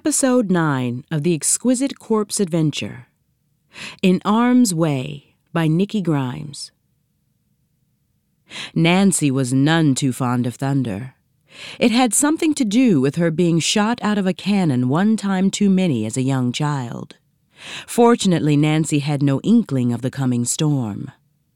Episode 9 of The Exquisite Corpse Adventure. In Arm's Way by Nikki Grimes. Nancy was none too fond of thunder. It had something to do with her being shot out of a cannon one time too many as a young child. Fortunately, Nancy had no inkling of the coming storm.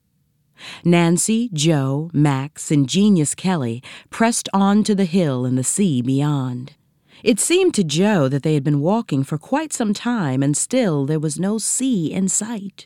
Nancy, Joe, Max, and Genius Kelly pressed on to the hill and the sea beyond. It seemed to Joe that they had been walking for quite some time, and still there was no sea in sight.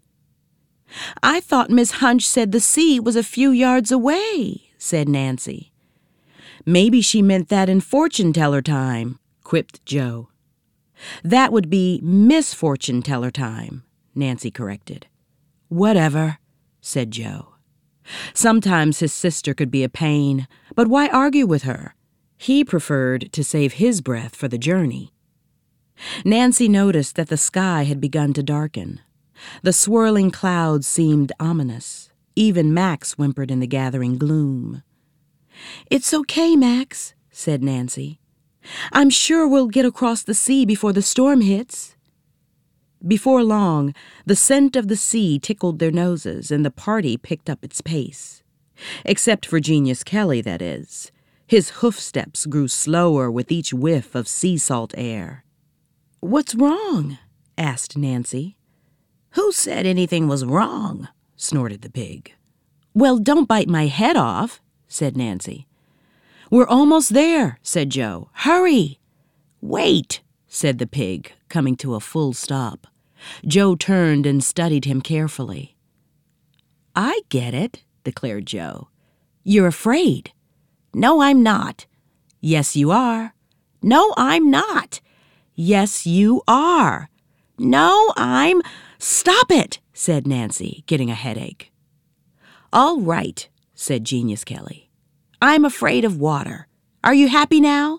"I thought Miss Hunch said the sea was a few yards away," said Nancy. "Maybe she meant that in fortune-teller time," quipped Joe. "That would be Miss Fortune-teller time," Nancy corrected. "Whatever," said Joe. Sometimes his sister could be a pain, but why argue with her? He preferred to save his breath for the journey. Nancy noticed that the sky had begun to darken. The swirling clouds seemed ominous. Even Max whimpered in the gathering gloom. "It's okay, Max," said Nancy. "I'm sure we'll get across the sea before the storm hits." Before long, the scent of the sea tickled their noses, and the party picked up its pace. Except for Genius Kelly, that is. His hoof steps grew slower with each whiff of sea salt air. "What's wrong?" asked Nancy. "Who said anything was wrong?" snorted the pig. "Well, don't bite my head off," said Nancy. "We're almost there," said Joe. "Hurry!" "Wait," said the pig, coming to a full stop. Joe turned and studied him carefully. "I get it," declared Joe. "You're afraid." "No, I'm not." "Yes, you are." "No, I'm not." "Yes, you are." "No, I'm—" "Stop it," said Nancy, getting a headache. "All right," said Genius Kelly. "I'm afraid of water. Are you happy now?"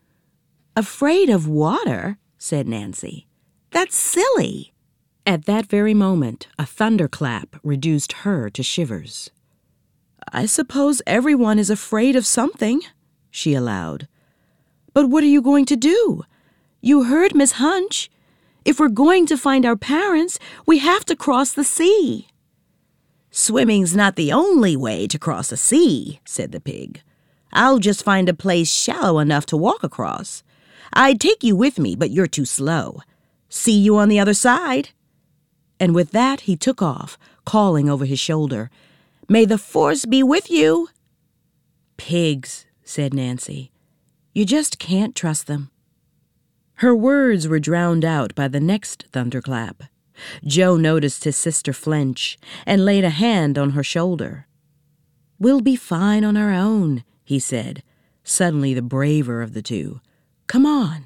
"Afraid of water?" said Nancy. "That's silly." At that very moment, a thunderclap reduced her to shivers. "I suppose everyone is afraid of something," she allowed. "But what are you going to do? You heard Miss Hunch. If we're going to find our parents, we have to cross the sea." "Swimming's not the only way to cross a sea," said the pig. "I'll just find a place shallow enough to walk across. I'd take you with me, but you're too slow. See you on the other side." And with that, he took off, calling over his shoulder, "May the force be with you." "Pigs," said Nancy. "You just can't trust them." Her words were drowned out by the next thunderclap. Joe noticed his sister flinch and laid a hand on her shoulder. "We'll be fine on our own," he said, suddenly the braver of the two. "Come on."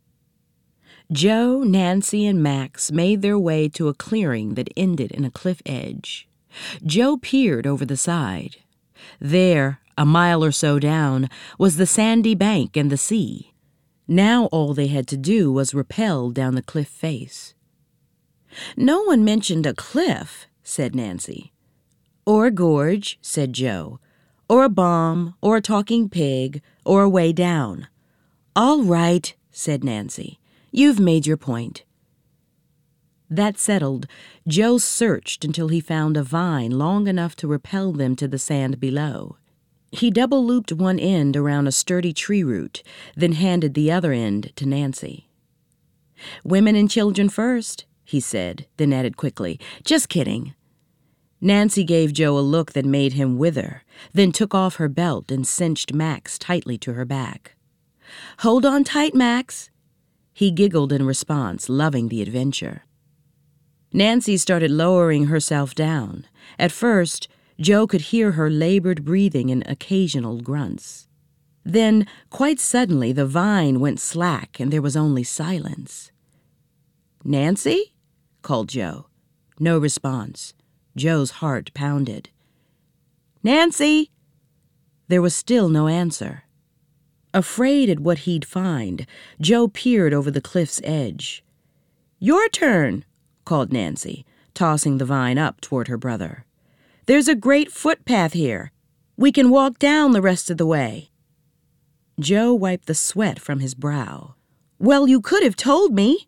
Joe, Nancy, and Max made their way to a clearing that ended in a cliff edge. Joe peered over the side. There, a mile or so down, was the sandy bank and the sea. Now all they had to do was rappel down the cliff face. "No one mentioned a cliff," said Nancy. "Or a gorge," said Joe. "Or a bomb, or a talking pig, or a way down." "All right," said Nancy. "You've made your point." That settled, Joe searched until he found a vine long enough to rappel them to the sand below. He double-looped one end around a sturdy tree root, then handed the other end to Nancy. "Women and children first," he said, then added quickly, "Just kidding." Nancy gave Joe a look that made him wither, then took off her belt and cinched Max tightly to her back. "Hold on tight, Max." He giggled in response, loving the adventure. Nancy started lowering herself down. At first, Joe could hear her labored breathing and occasional grunts. Then, quite suddenly, the vine went slack and there was only silence. "Nancy?" called Joe. No response. Joe's heart pounded. "Nancy?" There was still no answer. Afraid at what he'd find, Joe peered over the cliff's edge. "Your turn," called Nancy, tossing the vine up toward her brother. "There's a great footpath here. We can walk down the rest of the way." Joe wiped the sweat from his brow. Well, you could have told me.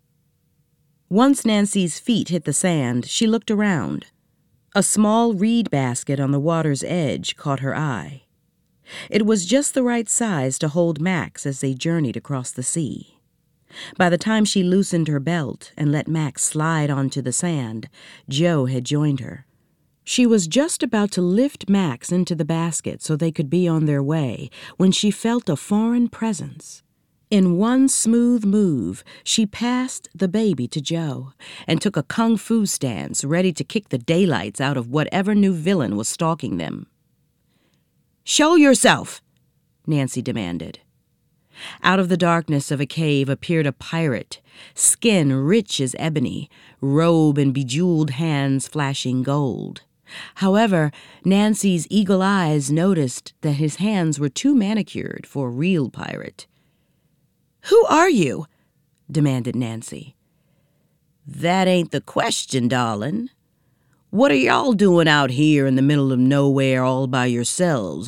Once Nancy's feet hit the sand, she looked around. A small reed basket on the water's edge caught her eye. It was just the right size to hold Max as they journeyed across the sea. By the time she loosened her belt and let Max slide onto the sand, Joe had joined her. She was just about to lift Max into the basket so they could be on their way when she felt a foreign presence. In one smooth move, she passed the baby to Joe and took a kung fu stance, ready to kick the daylights out of whatever new villain was stalking them. "Show yourself," Nancy demanded. Out of the darkness of a cave appeared a pirate, skin rich as ebony, robe and bejeweled hands flashing gold. However, Nancy's eagle eyes noticed that his hands were too manicured for a real pirate. "Who are you?" demanded Nancy. "That ain't the question, darling. What are y'all doing out here in the middle of nowhere all by yourselves,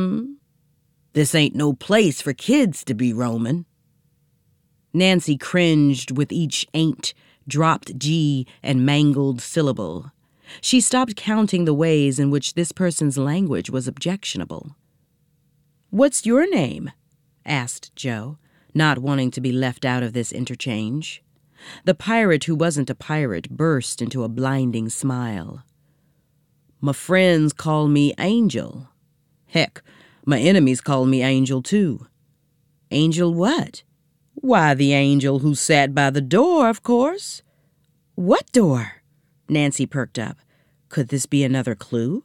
This ain't no place for kids to be roaming." Nancy cringed with each ain't, dropped G, and mangled syllable. She stopped counting the ways in which this person's language was objectionable. "What's your name?" asked Joe, not wanting to be left out of this interchange. The pirate who wasn't a pirate burst into a blinding smile. "My friends call me Angel. Heck, my enemies call me Angel, too." "Angel what?" "Why, the angel who sat by the door, of course." "What door?" Nancy perked up. Could this be another clue?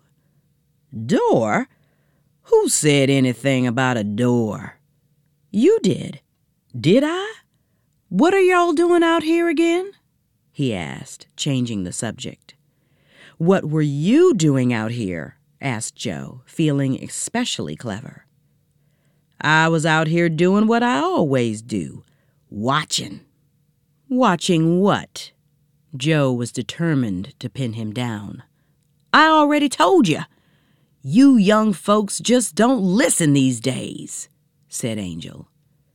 "Door? Who said anything about a door?" "You did." "Did I? What are y'all doing out here again?" he asked, changing the subject. "What were you doing out here?" asked Joe, feeling especially clever. "I was out here doing what I always do, watching." "Watching what?" Joe was determined to pin him down. "I already told you. You young folks just don't listen these days," said Angel.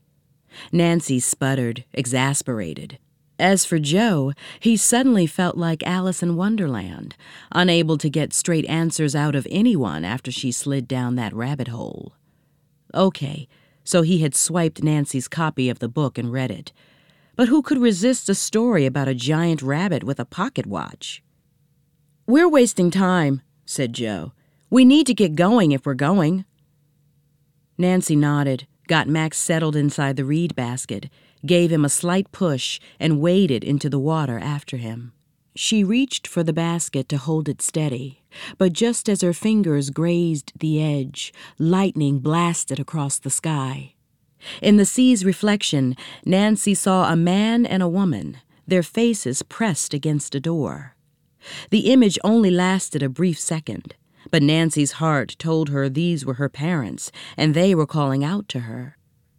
Nancy sputtered, exasperated. As for Joe, he suddenly felt like Alice in Wonderland, unable to get straight answers out of anyone after she slid down that rabbit hole. Okay, so he had swiped Nancy's copy of the book and read it. But who could resist a story about a giant rabbit with a pocket watch? "We're wasting time," said Joe. "We need to get going if we're going." Nancy nodded, got Max settled inside the reed basket, gave him a slight push, and waded into the water after him. She reached for the basket to hold it steady, but just as her fingers grazed the edge, lightning blasted across the sky. In the sea's reflection, Nancy saw a man and a woman, their faces pressed against a door. The image only lasted a brief second, but Nancy's heart told her these were her parents, and they were calling out to her.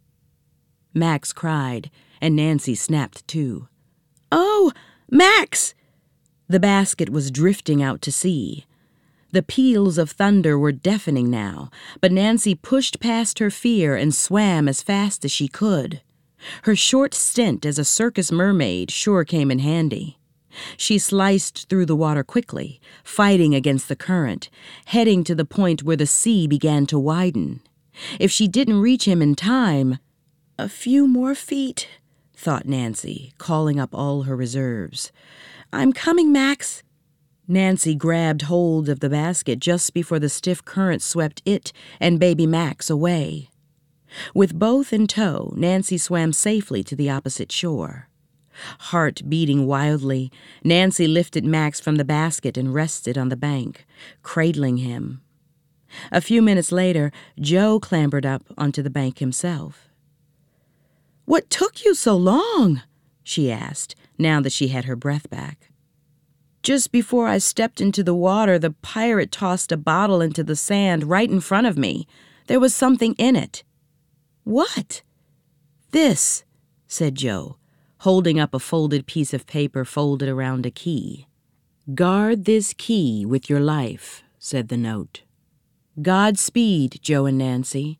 Max cried, and Nancy snapped too. "Oh, Max!" The basket was drifting out to sea. The peals of thunder were deafening now, but Nancy pushed past her fear and swam as fast as she could. Her short stint as a circus mermaid sure came in handy. She sliced through the water quickly, fighting against the current, heading to the point where the sea began to widen. If she didn't reach him in time... "A few more feet," thought Nancy, calling up all her reserves. "I'm coming, Max." Nancy grabbed hold of the basket just before the stiff current swept it and baby Max away. With both in tow, Nancy swam safely to the opposite shore. Heart beating wildly, Nancy lifted Max from the basket and rested on the bank, cradling him. A few minutes later, Joe clambered up onto the bank himself. "What took you so long?" she asked, now that she had her breath back. "Just before I stepped into the water, the pirate tossed a bottle into the sand right in front of me. There was something in it." "What?" "This," said Joe, holding up a folded piece of paper folded around a key. "Guard this key with your life," said the note. "Godspeed, Joe and Nancy.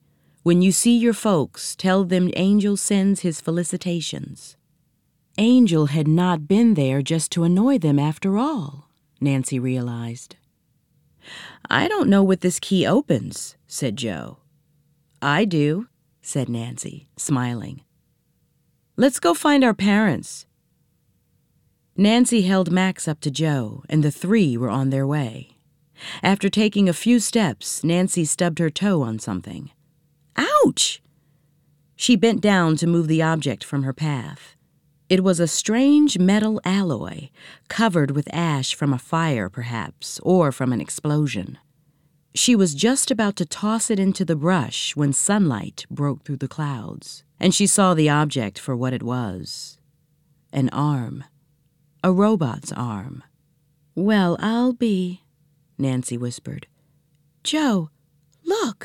When you see your folks, tell them Angel sends his felicitations." Angel had not been there just to annoy them after all, Nancy realized. "I don't know what this key opens," said Joe. "I do," said Nancy, smiling. "Let's go find our parents." Nancy held Max up to Joe, and the three were on their way. After taking a few steps, Nancy stubbed her toe on something. "Ouch!" She bent down to move the object from her path. It was a strange metal alloy, covered with ash from a fire, perhaps, or from an explosion. She was just about to toss it into the brush when sunlight broke through the clouds, and she saw the object for what it was. An arm. A robot's arm. "Well, I'll be," Nancy whispered. "Joe, look."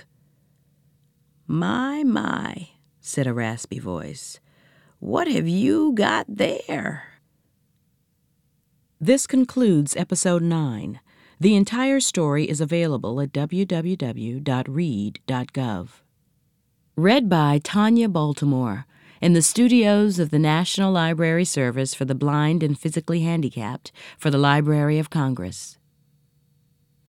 My, said a raspy voice. "What have you got there?" This concludes Episode 9. The entire story is available at www.read.gov. Read by Tanya Baltimore in the studios of the National Library Service for the Blind and Physically Handicapped for the Library of Congress.